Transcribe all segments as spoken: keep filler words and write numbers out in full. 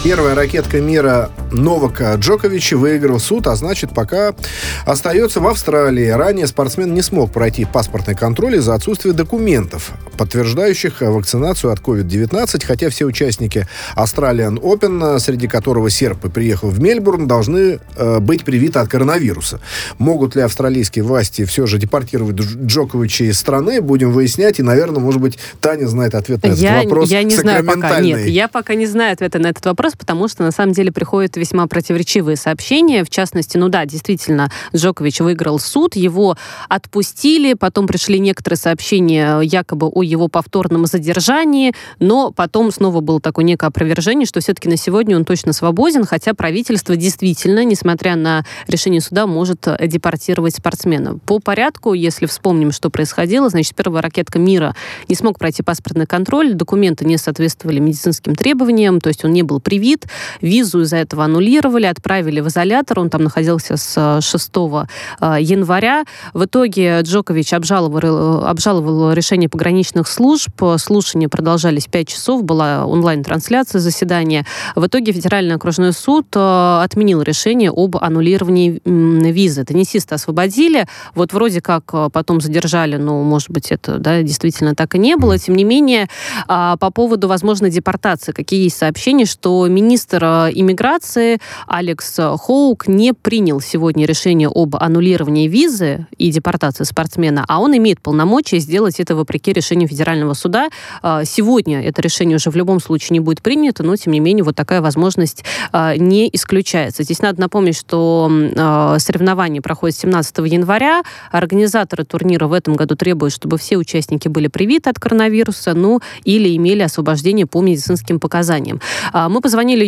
Первая ракетка мира Новака Джоковича выиграл суд, а значит, пока остается в Австралии. Ранее спортсмен не смог пройти паспортный контроль из-за отсутствия документов, подтверждающих вакцинацию от ковид девятнадцать, хотя все участники Australian Open, среди которого серб и приехал в Мельбурн, должны э, быть привиты от коронавируса. Могут ли австралийские власти все же депортировать Джоковича из страны, будем выяснять, и, наверное, может быть, Таня знает ответ на этот я, вопрос. Я не знаю пока. Нет, я пока не знаю ответа на этот вопрос, потому что, на самом деле, приходят весьма противоречивые сообщения. В частности, ну да, действительно, Джокович выиграл суд, его отпустили, потом пришли некоторые сообщения якобы о его повторном задержании, но потом снова было такое некое опровержение, что все-таки на сегодня он точно свободен, хотя правительство действительно, несмотря на решение суда, может депортировать спортсмена. По порядку, если вспомним, что происходило, значит, первая ракетка мира не смог пройти паспортный контроль, документы не соответствовали медицинским требованиям, то есть он не был привит, визу из-за этого аннулировали, отправили в изолятор, он там находился с шестого января. В итоге Джокович обжаловал, обжаловал решение пограничных служб, слушания продолжались пять часов, была онлайн-трансляция заседания. В итоге Федеральный окружной суд отменил решение об аннулировании визы. Теннисиста освободили, вот вроде как потом задержали, но, может быть, это, да, действительно так и не было. Тем не менее, по поводу возможной депортации, какие есть сообщения, что министр иммиграции Алекс Хоук не принял сегодня решение об аннулировании визы и депортации спортсмена, а он имеет полномочия сделать это вопреки решению Федерального суда. Сегодня это решение уже в любом случае не будет принято, но, тем не менее, вот такая возможность не исключается. Здесь надо напомнить, что соревнования проходят семнадцатого января. Организаторы турнира в этом году требуют, чтобы все участники были привиты от коронавируса, ну, или имели освобождение по медицинским показаниям. Мы позвонили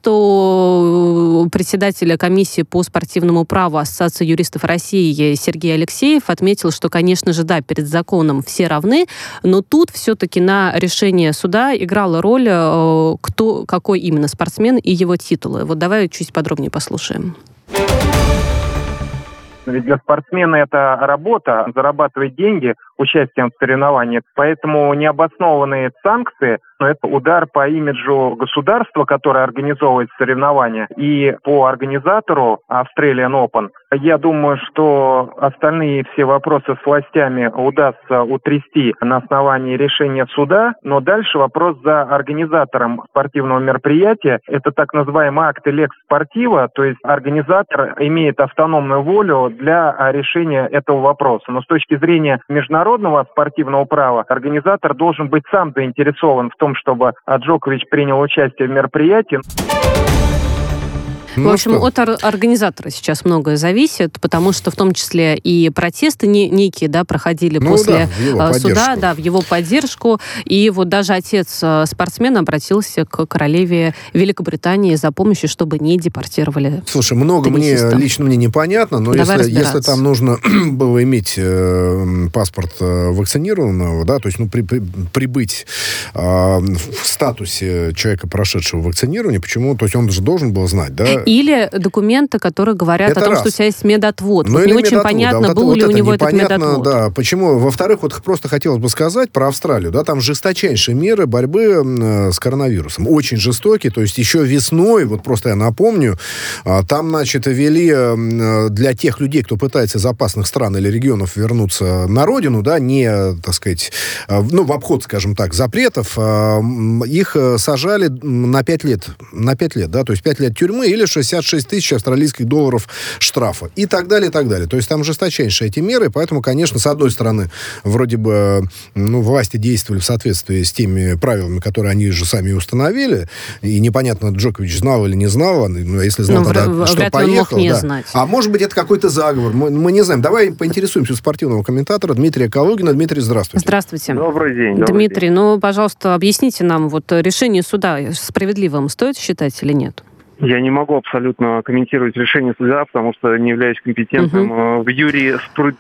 юристу, председателя комиссии по спортивному праву Ассоциации юристов России Сергей Алексеев отметил, что, конечно же, да, перед законом все равны, но тут все-таки на решение суда играла роль, кто, какой именно спортсмен и его титулы. Вот давай чуть подробнее послушаем. Ведь для спортсмена это работа, зарабатывать деньги участием в соревнованиях. Поэтому необоснованные санкции, но это удар по имиджу государства, которое организовывает соревнования, и по организатору Australian Open. Я думаю, что остальные все вопросы с властями удастся утрясти на основании решения суда, но дальше вопрос за организатором спортивного мероприятия. Это так называемый акт лекс спортива, то есть организатор имеет автономную волю для решения этого вопроса. Но с точки зрения международного спортивного права, организатор должен быть сам заинтересован в том, чтобы Джокович принял участие в мероприятии. Ну, в общем, что? От ор- организатора сейчас многое зависит, потому что в том числе и протесты не, некие, да, проходили ну, после да, суда, да, в его поддержку. И вот даже отец спортсмена обратился к королеве Великобритании за помощью, чтобы не депортировали. Слушай, много теннисиста. Мне, лично мне непонятно, но если, если там нужно было иметь э, паспорт э, вакцинированного, да, то есть, ну, при, при, прибыть э, в статусе человека, прошедшего вакцинирование, почему? То есть он же должен был знать, да? Или документы, которые говорят это о том, раз. Что у тебя есть медотвод. Ну, вот не очень медотвод, понятно, да, вот был это, ли вот у него этот медотвод. Да, почему? Во-вторых, вот просто хотелось бы сказать про Австралию. Да, там жесточайшие меры борьбы э, с коронавирусом. Очень жестокие. То есть еще весной, вот просто я напомню, э, там, значит, ввели э, для тех людей, кто пытается из опасных стран или регионов вернуться на родину, да, не, так сказать, э, ну, в обход, скажем так, запретов, э, их сажали на пять лет. На пять лет, да, то есть пять лет тюрьмы или шестьдесят шесть тысяч австралийских долларов штрафа. И так далее, и так далее. То есть там жесточайшие эти меры, поэтому, конечно, с одной стороны, вроде бы, ну, власти действовали в соответствии с теми правилами, которые они же сами установили, и непонятно, Джокович знал или не знал, но если знал, ну, тогда что поехал. Не да. знать. А может быть, это какой-то заговор, мы, мы не знаем. Давай поинтересуемся у спортивного комментатора Дмитрия Калугина. Дмитрий, здравствуйте. Здравствуйте. Добрый день. Добрый Дмитрий, день. ну, пожалуйста, объясните нам, вот решение суда справедливым стоит считать или нет? Я не могу абсолютно комментировать решение суда, потому что не являюсь компетентным угу. в юри...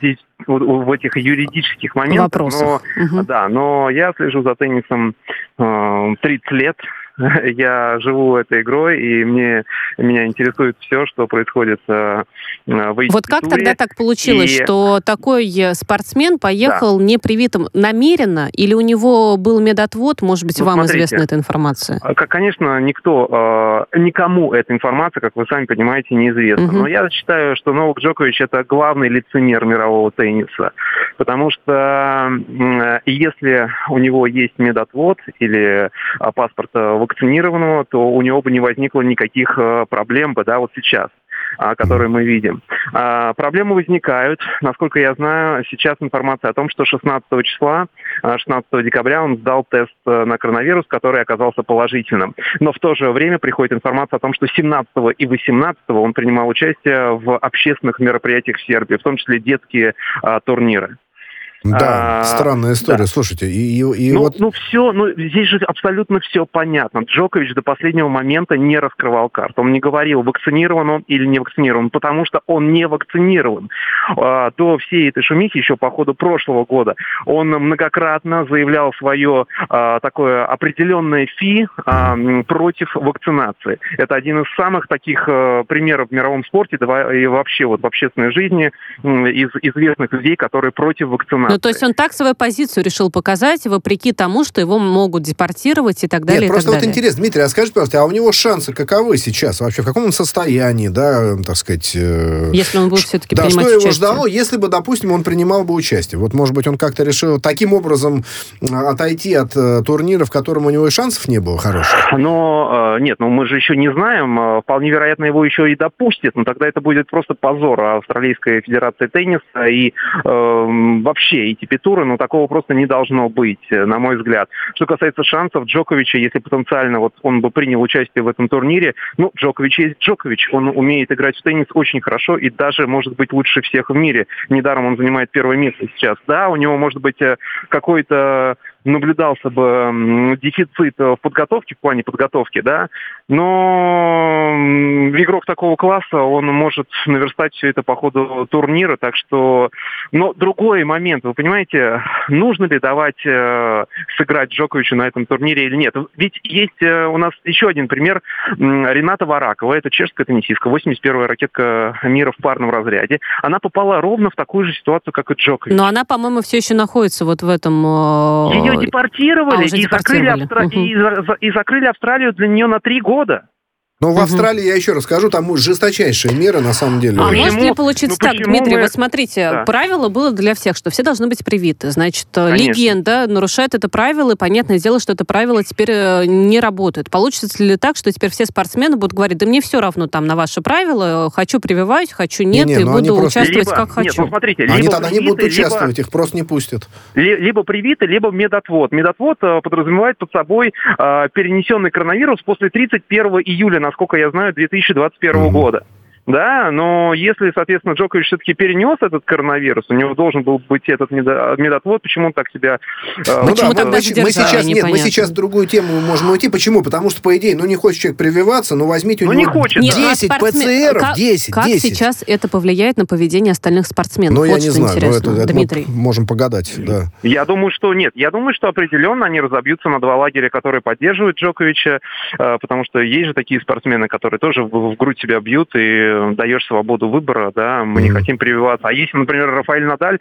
в этих юридических моментах. Вопросах. Но, угу. Да, но я слежу за теннисом э, тридцать лет. Я живу этой игрой, и мне, меня интересует все, что происходит э, в Вот как тогда так получилось, и... что такой спортсмен поехал да. непривитым намеренно, или у него был медотвод? Может быть, ну, вам смотрите, известна эта информация? Конечно, никто, э, никому эта информация, как вы сами понимаете, неизвестна. Угу. Но я считаю, что Новак Джокович – это главный лицемер мирового тенниса. Потому что э, если у него есть медотвод или э, паспорт вакцинированного, то у него бы не возникло никаких э, проблем бы, да, вот сейчас, э, которые мы видим. Э, проблемы возникают. Насколько я знаю, сейчас информация о том, что шестнадцатого числа, шестнадцатого декабря он сдал тест на коронавирус, который оказался положительным. Но в то же время приходит информация о том, что семнадцатого и восемнадцатого он принимал участие в общественных мероприятиях в Сербии, в том числе детские э, турниры. Да, а, странная история. Да. Слушайте, и, и, и ну, вот... Ну, все, ну, здесь же абсолютно все понятно. Джокович до последнего момента не раскрывал карт. Он не говорил, вакцинирован он или не вакцинирован, потому что он не вакцинирован. А, до всей этой шумихи, еще по ходу прошлого года, он многократно заявлял свое а, такое определенное фи а, против вакцинации. Это один из самых таких а, примеров в мировом спорте, да, и вообще вот в общественной жизни из известных людей, которые против вакцинации. Ну, то есть он так свою позицию решил показать, вопреки тому, что его могут депортировать и так далее. Нет, и просто так вот далее. интересно, Дмитрий, а скажите, пожалуйста, а у него шансы каковы сейчас вообще? В каком он состоянии, да, так сказать... Э... Если он будет все-таки да, принимать участие. Да, участие. что его ждало, если бы, допустим, он принимал бы участие? Вот, может быть, он как-то решил таким образом отойти от э, турнира, в котором у него и шансов не было хороших? Но, э, нет, ну мы же еще не знаем. Вполне вероятно, его еще и допустят, но тогда это будет просто позор Австралийской Федерации тенниса и э, вообще эти пи-туры, ну, такого просто не должно быть, на мой взгляд. Что касается шансов Джоковича, если потенциально вот он бы принял участие в этом турнире, ну, Джокович есть Джокович, он умеет играть в теннис очень хорошо и даже может быть лучше всех в мире. Недаром он занимает первое место сейчас. Да, у него может быть какой-то наблюдался бы дефицит в подготовке, в плане подготовки, да, но игрок такого класса, он может наверстать все это по ходу турнира, так что... Но другой момент, вы понимаете, нужно ли давать э, сыграть Джоковичу на этом турнире или нет? Ведь есть э, у нас еще один пример. Рената Варакова, это чешская теннисистка, восемьдесят первая ракетка мира в парном разряде. Она попала ровно в такую же ситуацию, как и Джокович. Но она, по-моему, все еще находится вот в этом... Э... Ее депортировали, а, и, депортировали. Закрыли Австра... угу. и, за... и закрыли Австралию для нее на три года. Но в Австралии, я еще расскажу, там жесточайшие меры, на самом деле. А почему? Может ли получиться ну, так, Дмитрий? Мы... Вот смотрите, да. правило было для всех, что все должны быть привиты. Значит, Конечно. легенда нарушает это правило, и понятное дело, что это правило теперь не работает. Получится ли так, что теперь все спортсмены будут говорить, да мне все равно там на ваши правила, хочу прививаюсь, хочу нет, не, не, и буду просто... участвовать либо, как хочу. Нет, ну, смотрите, они либо тогда привиты, не будут участвовать, либо... их просто не пустят. Либо привиты, либо медотвод. Медотвод подразумевает под собой э, перенесенный коронавирус после тридцать первого июля, насколько я знаю, две тысячи двадцать первого mm-hmm. года. Да, но если, соответственно, Джокович все-таки перенес этот коронавирус, у него должен был быть этот медотвод, почему он так себя... Э, ну да, мы, мы, мы сейчас, нет, мы сейчас в другую тему можем уйти. Почему? Потому что, по идее, ну не хочет человек прививаться, но возьмите у ну, него не хочет, десять да. ПЦРов, как, десять, как десять. Сейчас это повлияет на поведение остальных спортсменов? Ну, вот я не знаю, интересно, это, это Дмитрий. Мы можем погадать, да. Я думаю, что нет. Я думаю, что определенно они разобьются на два лагеря, которые поддерживают Джоковича, э, потому что есть же такие спортсмены, которые тоже в, в грудь себя бьют и даешь свободу выбора, да, мы mm-hmm. не хотим прививаться. А если, например, Рафаэль Надаль,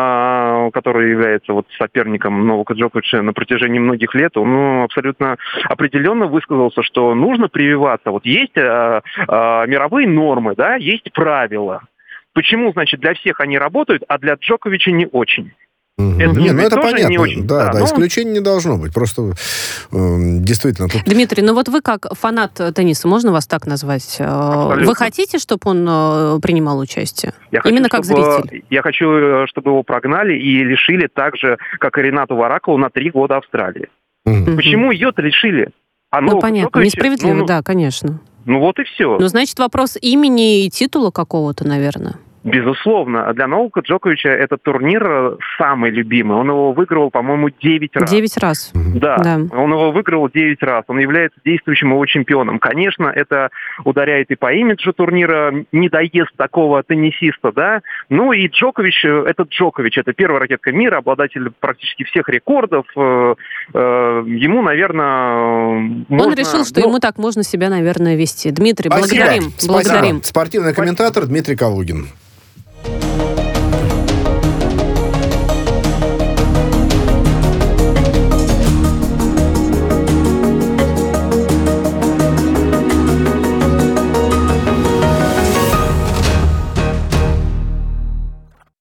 э, который является вот соперником Новака Джоковича на протяжении многих лет, он ну, абсолютно определенно высказался, что нужно прививаться. Вот есть э, э, мировые нормы, да, есть правила. Почему, значит, для всех они работают, а для Джоковича не очень? Угу. Это, не, ну это понятно, не очень, да, да, да, исключений не должно быть, просто э, действительно. Тут... Дмитрий, ну вот вы как фанат тенниса, можно вас так назвать? Абсолютно. Вы хотите, чтобы он э, принимал участие? Я Именно хочу, как чтобы, зритель? Я хочу, чтобы его прогнали и лишили так же, как и Ренату Варакову, на три года Австралии. Угу. Почему ее-то лишили? А ну, понятно, Джоковича, несправедливо, ну, ну, да, конечно. Ну вот и все. Ну, значит, вопрос имени и титула какого-то, наверное. Безусловно. Для Новака Джоковича этот турнир самый любимый. Он его выигрывал, по-моему, девять раз. Девять раз. Да, да, он его выигрывал девять раз. Он является действующим его чемпионом. Конечно, это ударяет и по имиджу турнира, не доест такого теннисиста, да. Ну и Джокович, это Джокович, это первая ракетка мира, обладатель практически всех рекордов. Ему, наверное, можно... Он решил, что ну... ему так можно себя, наверное, вести. Дмитрий, Спасибо. благодарим. Спасибо. благодарим. Спортивный комментатор Дмитрий Калугин.